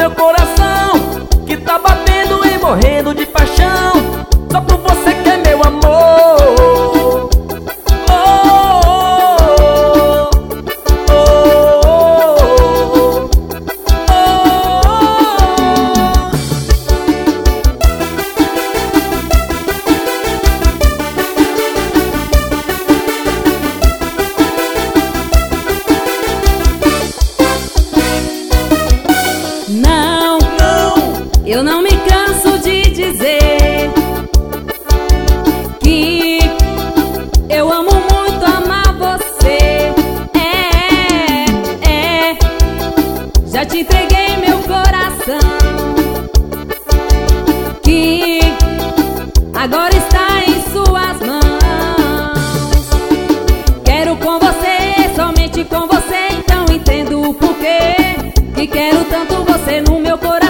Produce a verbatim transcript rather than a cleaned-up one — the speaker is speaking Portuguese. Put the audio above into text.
meu coração, que tá batendo e morrendo de paixão, só por você que é meu amor. Oh, oh, oh, oh, Não, não, eu não me canso de dizer que eu amo muito amar você. É, é, já te entreguei meu coração, que agora está em suas mãos. Quero com você, somente com você, então entendo o porquê que quero tanto você no meu coração.